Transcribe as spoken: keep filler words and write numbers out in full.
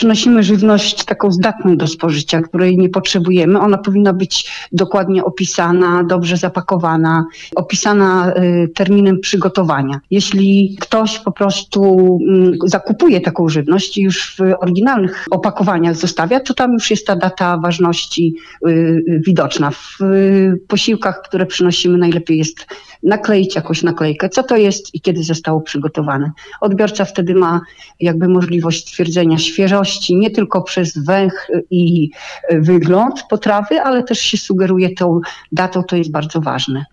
przynosimy żywność taką zdatną do spożycia, której nie potrzebujemy, ona powinna być dokładnie opisana, dobrze zapakowana, opisana terminem przygotowania. Jeśli ktoś po prostu zakupuje taką żywność i już w oryginalnych opakowaniach zostawia, to tam już jest ta data ważności widoczna. W posiłkach, które przynosimy, najlepiej jest nakleić jakąś naklejkę, co to jest i kiedy zostało przygotowane. Odbiorca wtedy ma jakby możliwość stwierdzenia świeżości nie tylko przez węch i wygląd potrawy, ale też się sugeruje tą datą, to jest bardzo ważne.